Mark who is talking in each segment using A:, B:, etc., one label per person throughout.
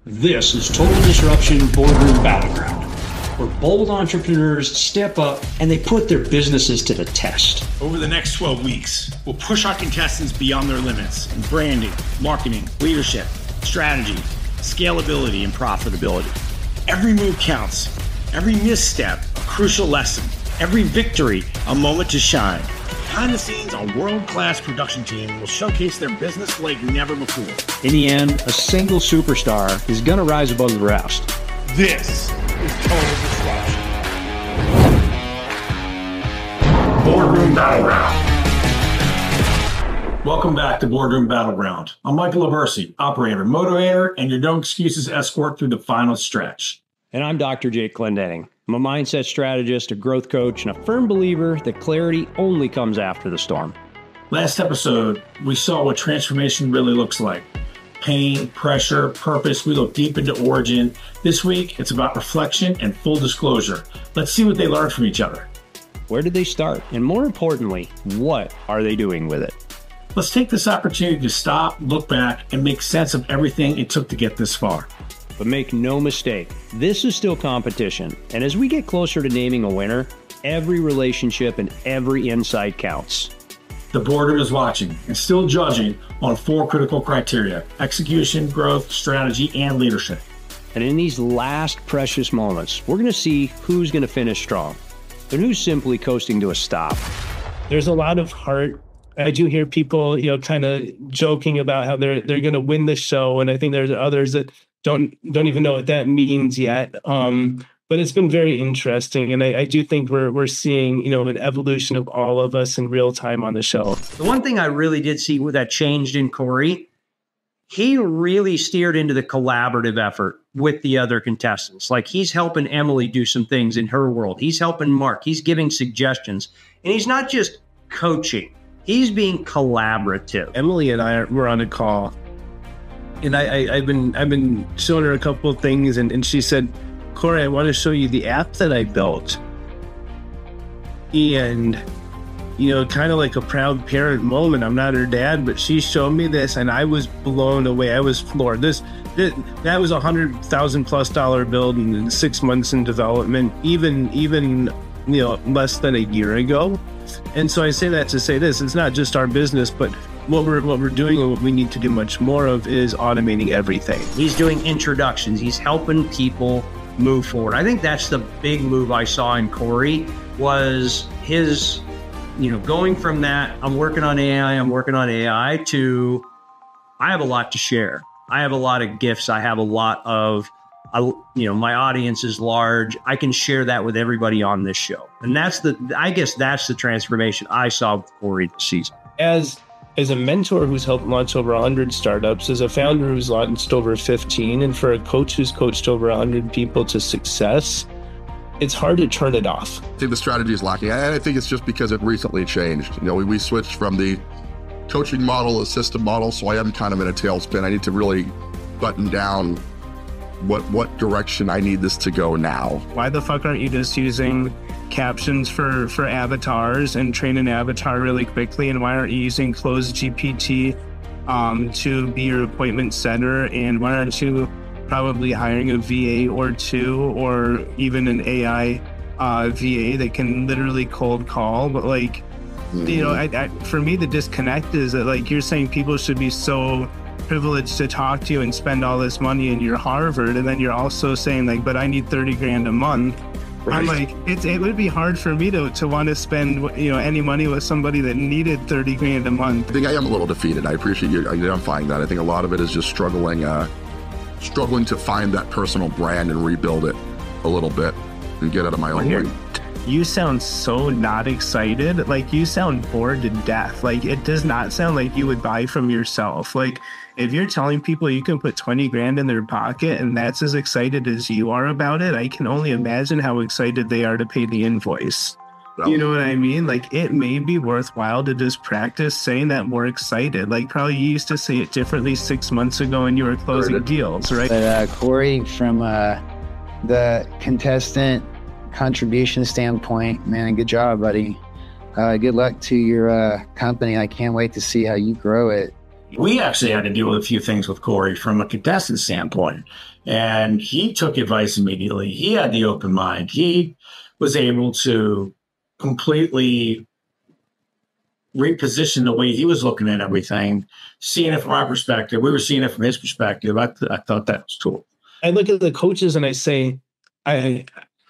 A: This is Total Disruption Boardroom Battleground, where bold entrepreneurs step up and they put their businesses to the test.
B: Over the next 12 weeks, we'll push our contestants beyond their limits in branding, marketing, leadership, strategy, scalability, and profitability. Every move counts. Every misstep, a crucial lesson. Every victory, a moment to shine. Behind the scenes, a world-class production team will showcase their business like never before.
A: In the end, a single superstar is going to rise above the rest.
B: This is Total Disruption. Boardroom Battleground. Welcome back to Boardroom Battleground. I'm Michael Aversi, operator, motivator, and your no excuses escort through the final stretch.
A: And I'm Dr. Jake Clendenning. I'm a mindset strategist, a growth coach, and a firm believer that clarity only comes after the storm.
B: Last episode, we saw what transformation really looks like. Pain, pressure, purpose. We look deep into origin. This week, it's about reflection and full disclosure. Let's see what they learned from each other.
A: Where did they start? And more importantly, what are they doing with it?
B: Let's take this opportunity to stop, look back, and make sense of everything it took to get this far.
A: But make no mistake, this is still competition. And as we get closer to naming a winner, every relationship and every insight counts.
B: The boardroom is watching and still judging on 4 critical criteria: execution, growth, strategy, and leadership.
A: And in these last precious moments, we're going to see who's going to finish strong and who's simply coasting to a stop.
C: There's a lot of heart. I do hear people, kind of joking about how they're going to win the show. And I think there's others that don't even know what that means yet. But it's been very interesting. And I do think we're seeing, an evolution of all of us in real time on the show.
A: The one thing I really did see that changed in Corey, he really steered into the collaborative effort with the other contestants. Like, he's helping Emily do some things in her world. He's helping Mark. He's giving suggestions. And he's not just coaching. He's being collaborative.
C: Emily and I were on a call. And I've been showing her a couple of things, and she said, "Corey, I want to show you the app that I built." And, kind of like a proud parent moment. I'm not her dad, but she showed me this, and I was blown away. I was floored. That was $100,000+ build in 6 months in development, even less than a year ago. And so I say that to say this: it's not just our business, but what we're doing and what we need to do much more of is automating everything.
A: He's doing introductions. He's helping people move forward. I think that's the big move I saw in Corey was his, going from that, I'm working on AI to I have a lot to share. I have a lot of gifts. I have a lot of, my audience is large. I can share that with everybody on this show. And I guess that's the transformation I saw with Corey this season.
C: As a mentor who's helped launch over 100 startups, as a founder who's launched over 15, and for a coach who's coached over 100 people to success, it's hard to turn it off.
D: I think the strategy is lacking. And I think it's just because it recently changed. We switched from the coaching model to system model, so I am kind of in a tailspin. I need to really button down what direction I need this to go now.
C: Why the fuck aren't you just using captions for avatars and train an avatar really quickly? And why aren't you using Closed GPT to be your appointment setter? And why aren't you probably hiring a VA or two, or even an AI VA that can literally cold call? But for me, the disconnect is that you're saying people should be so privileged to talk to you and spend all this money in your Harvard, and then you're also saying but I need $30,000 a month. Right. I'm like, it would be hard for me to want to spend any money with somebody that needed $30,000 a month.
D: I think I am a little defeated. I appreciate you identifying that. I think a lot of it is just struggling to find that personal brand and rebuild it a little bit and get out of my own way.
C: You sound so not excited. You sound bored to death. It does not sound like you would buy from yourself. If you're telling people you can put $20,000 in their pocket and that's as excited as you are about it, I can only imagine how excited they are to pay the invoice. You know what I mean? It may be worthwhile to just practice saying that more excited. Probably you used to say it differently 6 months ago when you were closing deals, right?
E: But Corey, from the contestant contribution standpoint, man, good job, buddy. Good luck to your company. I can't wait to see how you grow it.
B: We actually had to deal with a few things with Corey from a contestant standpoint, and he took advice immediately. He had the open mind. He was able to completely reposition the way he was looking at everything, seeing it from our perspective. We were seeing it from his perspective. I thought that was cool.
C: I look at the coaches and I say, I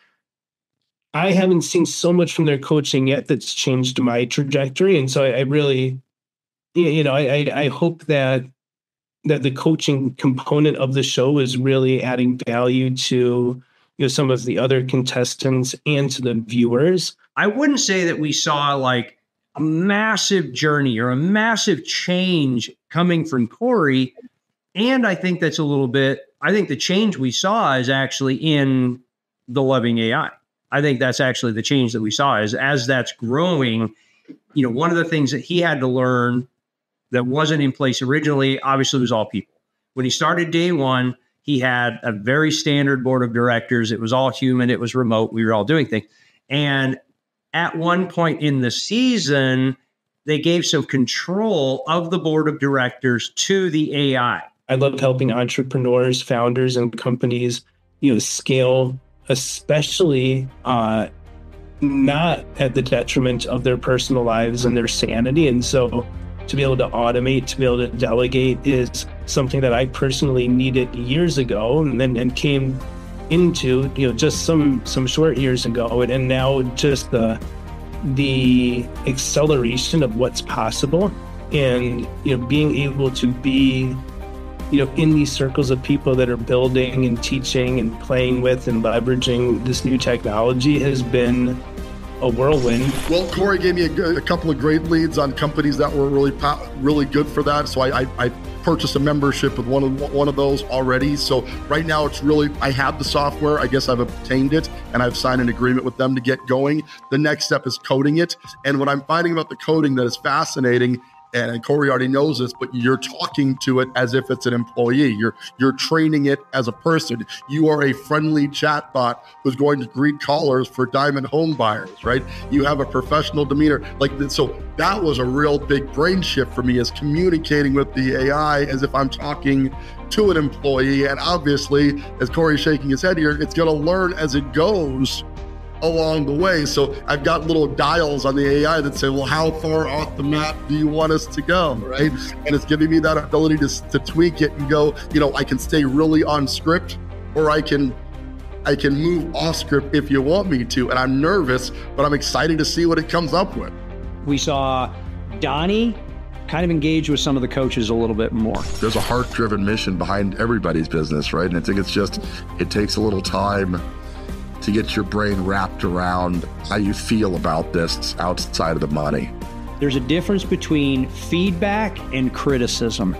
C: haven't seen so much from their coaching yet that's changed my trajectory. And so I really, I hope that the coaching component of the show is really adding value to some of the other contestants and to the viewers.
A: I wouldn't say that we saw like a massive journey or a massive change coming from Corey. And I think that's I think the change we saw is actually in the Loving AI. I think that's actually the change that we saw is as that's growing, one of the things that he had to learn that wasn't in place originally, obviously, was all people. When he started day one, he had a very standard board of directors. It was all human. It was remote. We were all doing things. And at one point in the season, they gave some control of the board of directors to the AI.
C: I love helping entrepreneurs, founders, and companies, scale, especially not at the detriment of their personal lives and their sanity. And so to be able to automate, to be able to delegate is something that I personally needed years ago and came into, just some short years ago. And now just the acceleration of what's possible and, being able to be, in these circles of people that are building and teaching and playing with and leveraging this new technology has been a whirlwind.
D: Well, Corey gave me a couple of great leads on companies that were really good for that. So I purchased a membership with one of those already. So right now it's really, I have the software. I guess I've obtained it and I've signed an agreement with them to get going. The next step is coding it. And what I'm finding about the coding that is fascinating, and Corey already knows this, but you're talking to it as if it's an employee. You're training it as a person. You are a friendly chatbot who's going to greet callers for diamond home buyers, right? You have a professional demeanor. So that was a real big brain shift for me, is communicating with the AI as if I'm talking to an employee. And obviously, as Corey's shaking his head here, it's going to learn as it goes along the way. So I've got little dials on the AI that say, well, how far off the map do you want us to go, right? And it's giving me that ability to tweak it and go, I can stay really on script, or I can move off script if you want me to. And I'm nervous, but I'm excited to see what it comes up with.
A: We saw Donnie kind of engage with some of the coaches a little bit more.
D: There's a heart-driven mission behind everybody's business, right? And I think it takes a little time to get your brain wrapped around how you feel about this outside of the money.
A: There's a difference between feedback and criticism.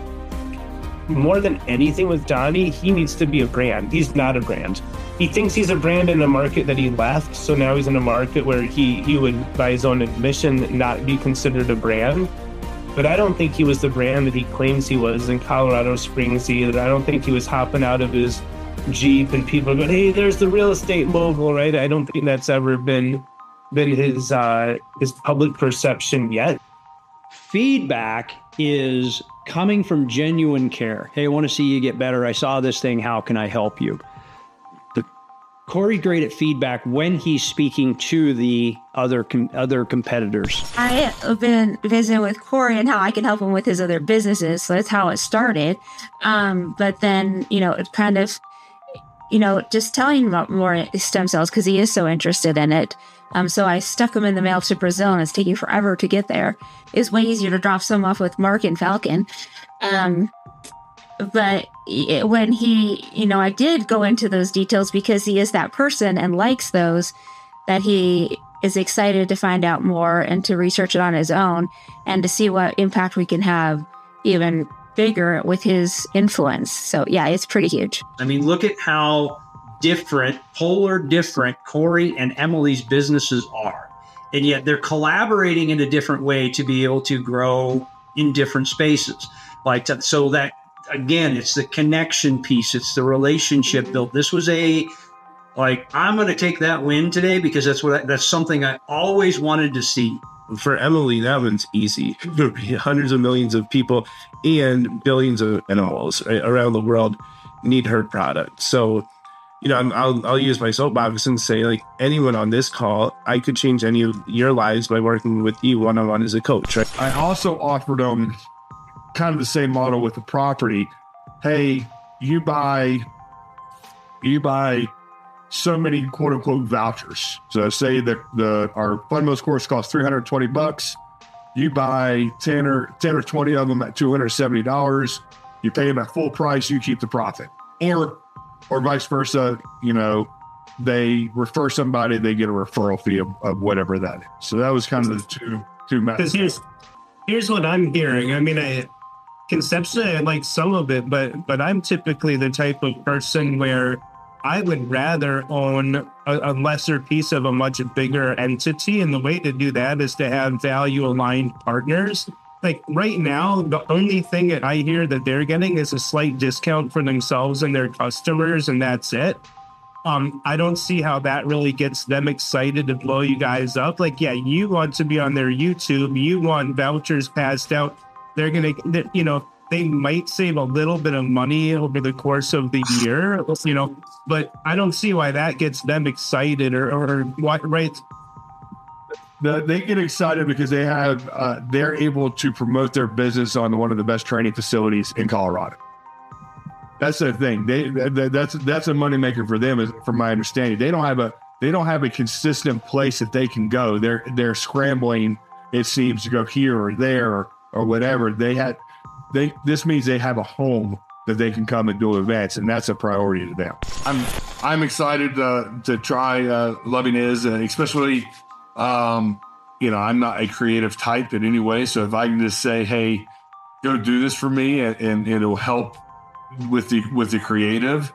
C: More than anything with Donnie, he needs to be a brand. He's not a brand. He thinks he's a brand in a market that he left, so now he's in a market where he would, by his own admission, not be considered a brand. But I don't think he was the brand that he claims he was in Colorado Springs either. I don't think he was hopping out of his Jeep and people are going, hey, there's the real estate mogul, right? I don't think that's ever been his public perception yet.
A: Feedback is coming from genuine care. Hey, I want to see you get better. I saw this thing. How can I help you? Corey's great at feedback when he's speaking to the other competitors.
F: I have been visiting with Corey and how I can help him with his other businesses. So that's how it started. But then, it kind of, just telling him about more stem cells because he is so interested in it. So I stuck him in the mail to Brazil, and it's taking forever to get there. It's way easier to drop some off with Mark and Falcon. But when he, I did go into those details because he is that person and likes those, that he is excited to find out more and to research it on his own and to see what impact we can have even bigger with his influence. So yeah, it's pretty huge.
A: I mean, look at how polar different Corey and Emily's businesses are. And yet they're collaborating in a different way to be able to grow in different spaces. So that, again, it's the connection piece. It's the relationship built. This was I'm going to take that win today because that's something I always wanted to see.
C: for Emily, that one's easy. Hundreds of millions of people and billions of animals around the world need her product. So, I'll use my soapbox and say, like, anyone on this call, I could change any of your lives by working with you one-on-one as a coach, right?
G: I also offered them kind of the same model with the property. Hey, you buy so many quote unquote vouchers. So say that our Fundmost course costs $320. You buy 10 or 20 of them at $270. You pay them at full price, you keep the profit. Or vice versa, they refer somebody, they get a referral fee of whatever that is. So that was kind of the two methods.
C: Because here's what I'm hearing. I mean, conceptually, I like some of it, but I'm typically the type of person where I would rather own a lesser piece of a much bigger entity. And the way to do that is to have value-aligned partners. Like right now, the only thing that I hear that they're getting is a slight discount for themselves and their customers, and that's it. I don't see how that really gets them excited to blow you guys up. Like, yeah, you want to be on their YouTube, you want vouchers passed out. They're going to, they might save a little bit of money over the course of the year, but I don't see why that gets them excited or what, right?
G: They get excited because they're able to promote their business on one of the best training facilities in Colorado. That's the thing. That's a moneymaker for them, from my understanding. They don't have a consistent place that they can go. They're scrambling, it seems, to go here or there or whatever. This means they have a home that they can come and do events, and that's a priority to them. I'm excited to try Loving Is, especially. I'm not a creative type in any way. So if I can just say, hey, go do this for me and it'll help with the creative,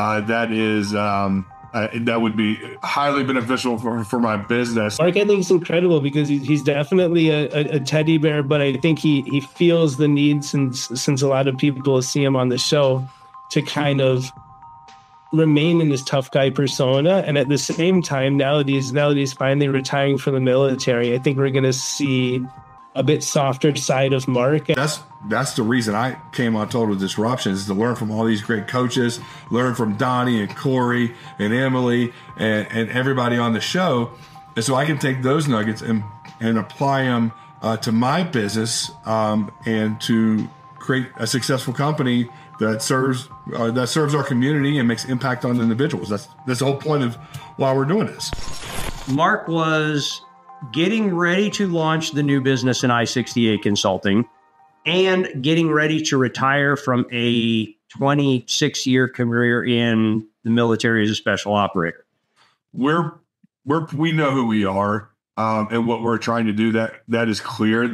G: that would be highly beneficial for my business.
C: Mark, I think it's incredible because he's definitely a teddy bear, but I think he feels the need, since a lot of people see him on the show, to kind of remain in this tough guy persona. And at the same time, now that he's finally retiring from the military, I think we're going to see a bit softer side of Mark.
G: That's the reason I came on Total Disruption, is to learn from all these great coaches, learn from Donnie and Corey and Emily and everybody on the show. And so I can take those nuggets and apply them to my business and to create a successful company that serves our community and makes impact on individuals. That's the whole point of why we're doing this.
A: Mark was getting ready to launch the new business in I-68 Consulting and getting ready to retire from a 26-year career in the military as a special operator.
G: We know who we are and what we're trying to do. That is clear.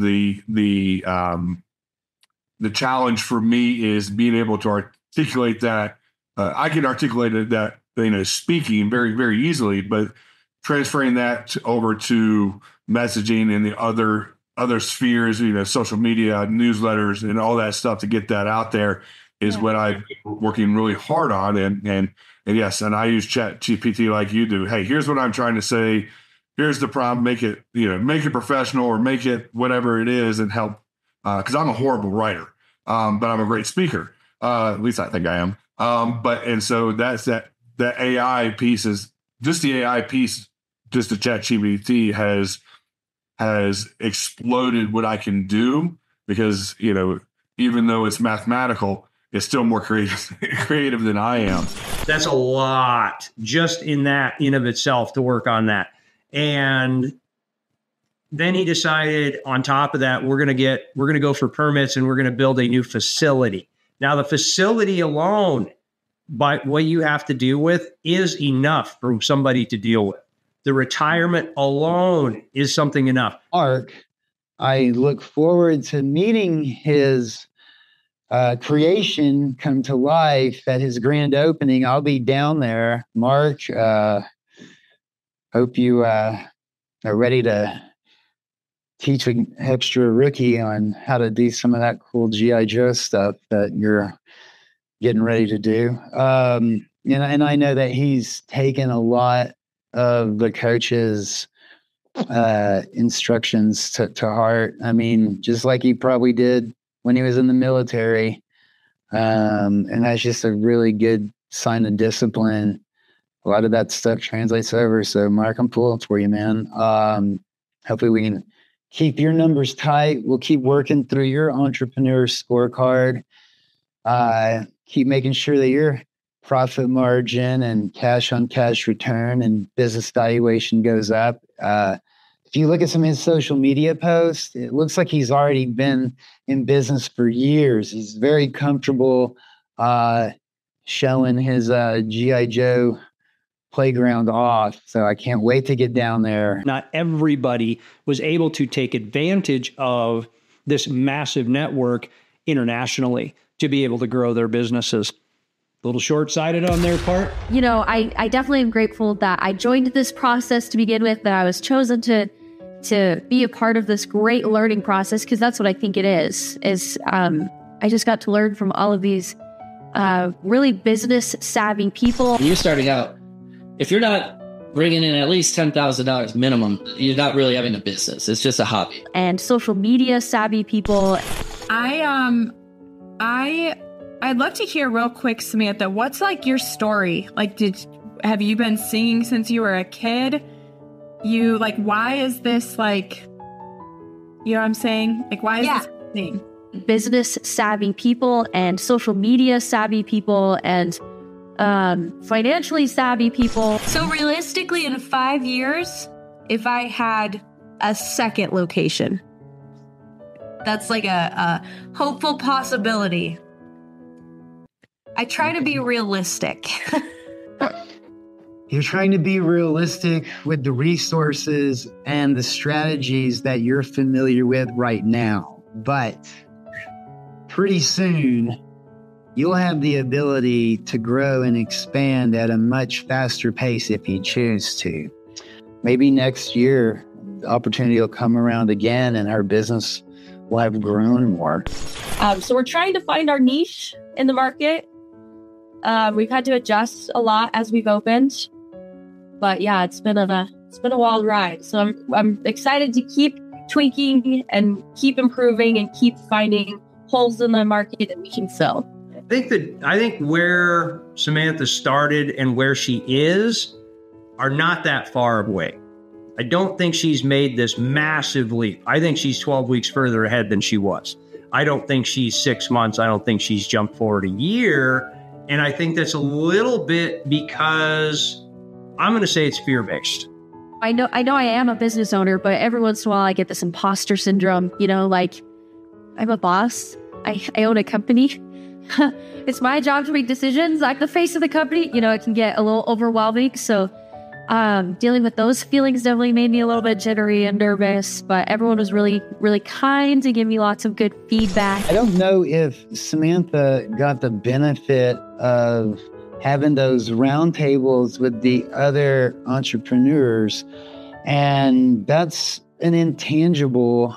G: The challenge for me is being able to articulate that. I can articulate that, speaking very, very easily, but transferring that over to messaging and the other spheres, social media, newsletters, and all that stuff to get that out there is what I'm working really hard on. And yes, and I use ChatGPT like you do. Hey, here's what I'm trying to say. Here's the problem. Make it professional or make it whatever it is, and help. Because I'm a horrible writer, but I'm a great speaker. At least I think I am. And so that's that AI piece is just the AI piece. Just the ChatGPT has exploded what I can do, because even though it's mathematical, it's still more creative than I am.
A: That's a lot just in of itself to work on that. And then he decided, on top of that, we're going to go for permits and we're going to build a new facility. Now, the facility alone, by what you have to deal with, is enough for somebody to deal with. The retirement alone is something enough.
E: Mark, I look forward to meeting his creation come to life at his grand opening. I'll be down there. Mark, hope you are ready to teach an extra rookie on how to do some of that cool G.I. Joe stuff that you're getting ready to do. And I know that he's taken a lot of the coaches' instructions to heart. I mean, just like he probably did when he was in the military. And that's just a really good sign of discipline. A lot of that stuff translates over. So, Mark, I'm pulling for you, man. Hopefully we can keep your numbers tight. We'll keep working through your entrepreneur scorecard. Keep making sure that your profit margin and cash on cash return and business valuation goes up. If you look at some of his social media posts, it looks like he's already been in business for years. He's very comfortable showing his G.I. Joe playground off. So I can't wait to get down there.
H: Not everybody was able to take advantage of this massive network internationally to be able to grow their businesses. A little short-sighted on their part.
F: You know, I definitely am grateful that I joined this process to begin with, that I was chosen to be a part of this great learning process, because that's what I think it is I just got to learn from all of these really business-savvy people.
I: When you're starting out, if you're not bringing in at least $10,000 minimum, you're not really having a business. It's just a hobby.
F: And social media savvy people.
J: I'd love to hear real quick, Samantha, what's like your story? Like, have you been singing since you were a kid? Why is this like, you know what I'm saying? Like, why is this thing?
F: Business savvy people and social media savvy people and financially savvy people.
J: So realistically, in 5 years, if I had a second location, that's like a hopeful possibility. I try to be realistic.
E: You're trying to be realistic with the resources and the strategies that you're familiar with right now. But pretty soon, you'll have the ability to grow and expand at a much faster pace if you choose to. Maybe next year, the opportunity will come around again and our business will have grown more.
F: So we're trying to find our niche in the market. We've had to adjust a lot as we've opened. But yeah, it's been a wild ride. So I'm excited to keep tweaking and keep improving and keep finding holes in the market that we can fill.
A: I think where Samantha started and where she is are not that far away. I don't think she's made this massive leap. I think she's 12 weeks further ahead than she was. I don't think she's 6 months. I don't think she's jumped forward a year. And I think that's a little bit because I'm going to say it's fear-based.
F: I know I am a business owner, but every once in a while I get this imposter syndrome, like I'm a boss. I own a company. It's my job to make decisions. I'm the face of the company. It can get a little overwhelming. So dealing with those feelings definitely made me a little bit jittery and nervous, but everyone was really, really kind and gave me lots of good feedback.
E: I don't know if Samantha got the benefit of having those roundtables with the other entrepreneurs, and that's an intangible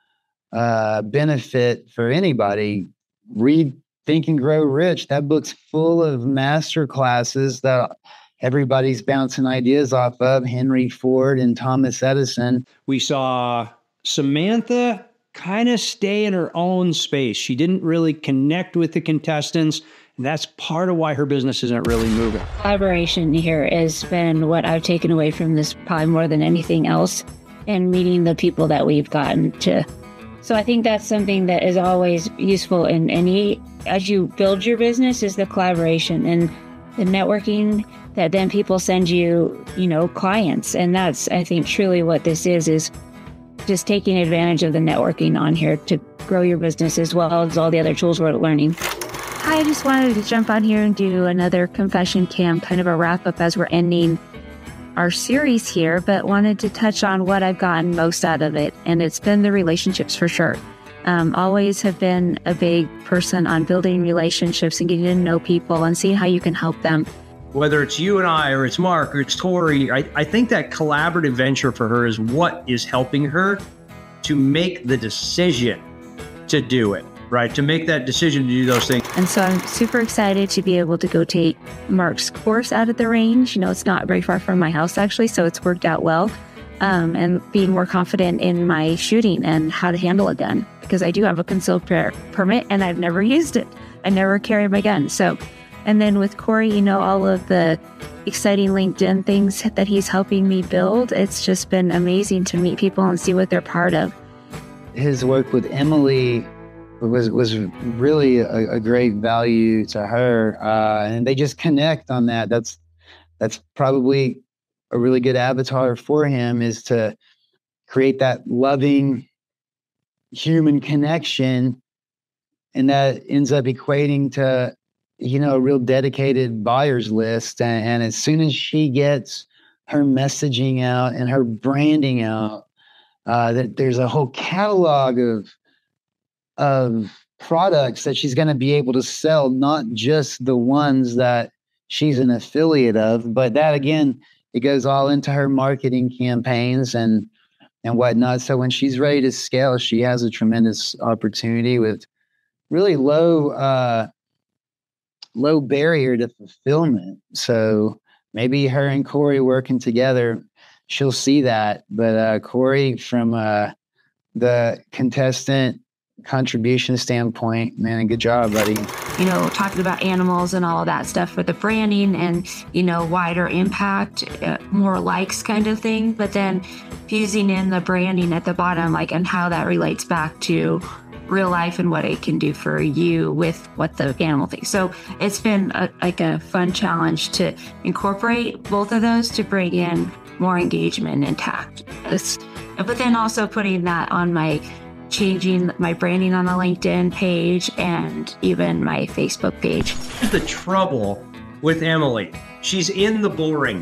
E: benefit for anybody. Read Think and Grow Rich. That book's full of master classes that everybody's bouncing ideas off of. Henry Ford and Thomas Edison.
H: We saw Samantha kind of stay in her own space. She didn't really connect with the contestants. And that's part of why her business isn't really moving.
K: Collaboration here has been what I've taken away from this probably more than anything else, and meeting the people that we've gotten to. So I think that's something that is always useful in any, as you build your business, is the collaboration and the networking that then people send you, clients. And that's, I think, truly what this is just taking advantage of the networking on here to grow your business as well as all the other tools we're learning.
F: I just wanted to jump on here and do another confession cam, kind of a wrap up as we're ending our series here, but wanted to touch on what I've gotten most out of it. And it's been the relationships for sure. Always have been a big person on building relationships and getting to know people and seeing how you can help them.
A: Whether it's you and I, or it's Mark, or it's Tori, I think that collaborative venture for her is what is helping her to make the decision to do it, right? To make that decision to do those things.
F: And so I'm super excited to be able to go take Mark's course out at the range. It's not very far from my house, actually, so it's worked out well. and being more confident in my shooting and how to handle a gun, because I do have a concealed permit and I've never used it. I never carry my gun. So, and then with Corey, you know, all of the exciting LinkedIn things that he's helping me build, it's just been amazing to meet people and see what they're part of.
E: His work with Emily was really a great value to her, and they just connect on that. That's probably a really good avatar for him, is to create that loving human connection, and that ends up equating to, you know, a real dedicated buyers list. And as soon as she gets her messaging out and her branding out, that there's a whole catalog of products that she's going to be able to sell, not just the ones that she's an affiliate of, but that, again, it goes all into her marketing campaigns and whatnot. So when she's ready to scale, she has a tremendous opportunity with really low barrier to fulfillment. So maybe her and Corey working together, she'll see that. But Corey, from the contestant contribution standpoint, man, good job, buddy.
F: You know, talking about animals and all of that stuff with the branding and, you know, wider impact, more likes kind of thing, but then fusing in the branding at the bottom, like, and how that relates back to real life and what it can do for you with what the animal thinks. So it's been a fun challenge to incorporate both of those to bring in more engagement and tact. But then also putting that on changing my branding on the LinkedIn page and even my Facebook page.
A: The trouble with Emily, she's in the bull ring.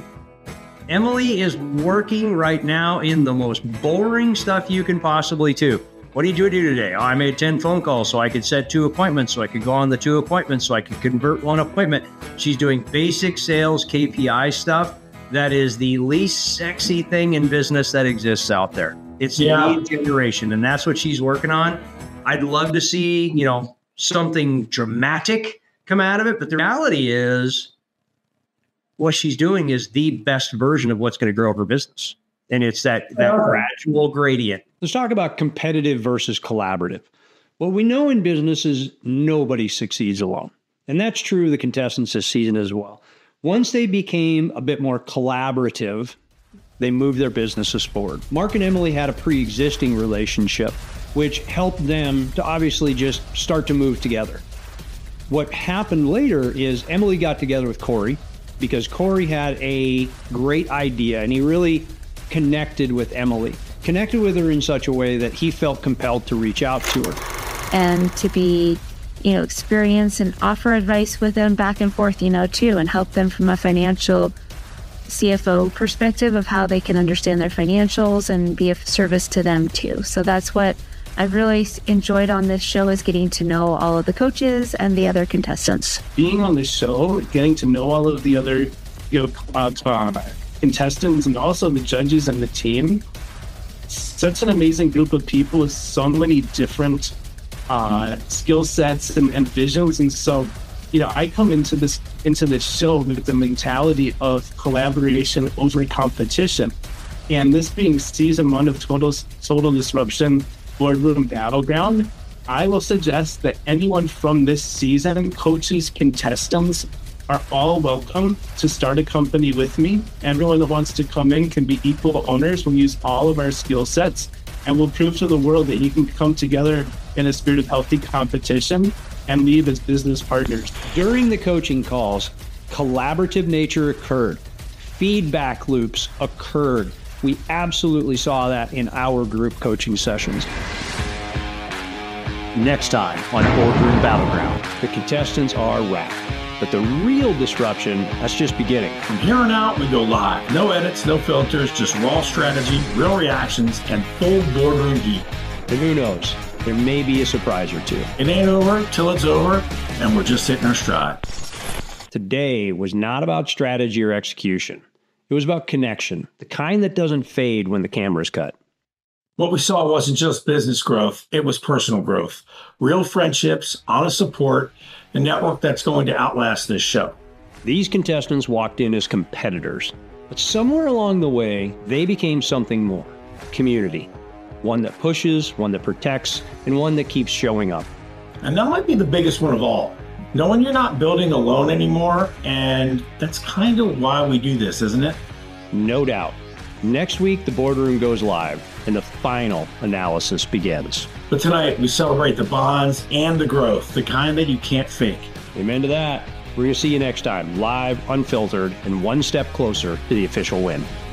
A: Emily is working right now in the most boring stuff you can possibly do. What do you do today? Oh, I made 10 phone calls so I could set 2 appointments, so I could go on the 2 appointments, so I could convert 1 appointment. She's doing basic sales KPI stuff. That is the least sexy thing in business that exists out there. It's lead generation, and that's what she's working on. I'd love to see, you know, something dramatic come out of it, but the reality is what she's doing is the best version of what's going to grow her business. And it's that gradual gradient.
H: Let's talk about competitive versus collaborative. What we know in business is nobody succeeds alone. And that's true of the contestants this season as well. Once they became a bit more collaborative, they moved their businesses forward. Mark and Emily had a pre-existing relationship, which helped them to obviously just start to move together. What happened later is Emily got together with Corey because Corey had a great idea and he really connected with Emily, connected with her in such a way that he felt compelled to reach out to her.
F: And to be, you know, experience and offer advice with them back and forth, you know, too, and help them from a financial CFO perspective of how they can understand their financials and be of service to them too. So that's what I've really enjoyed on this show, is getting to know all of the coaches and the other contestants.
C: Being on the show, getting to know all of the other, you know, contestants and also the judges and the team. Such an amazing group of people with so many different skill sets and visions. And so, you know, I come into this show with the mentality of collaboration over competition. And this being season 1 of Total Disruption Boardroom Battleground, I will suggest that anyone from this season, coaches, contestants, are all welcome to start a company with me. Everyone that wants to come in can be equal owners. We'll use all of our skill sets and we'll prove to the world that you can come together in a spirit of healthy competition and leave as business partners.
H: During the coaching calls, collaborative nature occurred. Feedback loops occurred. We absolutely saw that in our group coaching sessions. Next time on Boardroom Battleground, the contestants are wrapped. But the real disruption, that's just beginning.
B: From here on out, we go live. No edits, no filters, just raw strategy, real reactions, and full boardroom heat.
H: And who knows, there may be a surprise or two.
B: It ain't over till it's over, and we're just hitting our stride.
H: Today was not about strategy or execution. It was about connection, the kind that doesn't fade when the camera's cut.
B: What we saw wasn't just business growth, it was personal growth. Real friendships, honest support, a network that's going to outlast this show.
H: These contestants walked in as competitors. But somewhere along the way, they became something more. Community. One that pushes, one that protects, and one that keeps showing up.
B: And that might be the biggest one of all. Knowing you're not building alone anymore, and that's kind of why we do this, isn't it?
H: No doubt. Next week, the boardroom goes live, and the final analysis begins.
B: But tonight, we celebrate the bonds and the growth, the kind that you can't fake.
H: Amen to that. We're going to see you next time, live, unfiltered, and one step closer to the official win.